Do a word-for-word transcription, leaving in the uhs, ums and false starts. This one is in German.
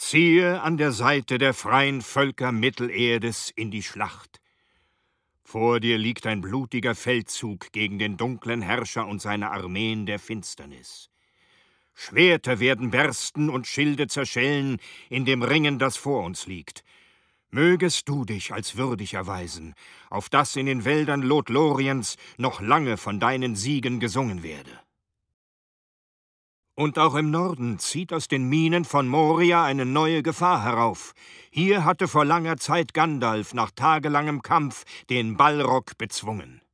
Ziehe an der Seite der freien Völker Mittelerdes in die Schlacht. Vor dir liegt ein blutiger Feldzug gegen den dunklen Herrscher und seine Armeen der Finsternis. Schwerter werden bersten und Schilde zerschellen in dem Ringen, das vor uns liegt. Mögest du dich als würdig erweisen, auf dass in den Wäldern Lothloriens noch lange von deinen Siegen gesungen werde. Und auch im Norden zieht aus den Minen von Moria eine neue Gefahr herauf. Hier hatte vor langer Zeit Gandalf nach tagelangem Kampf den Balrog bezwungen.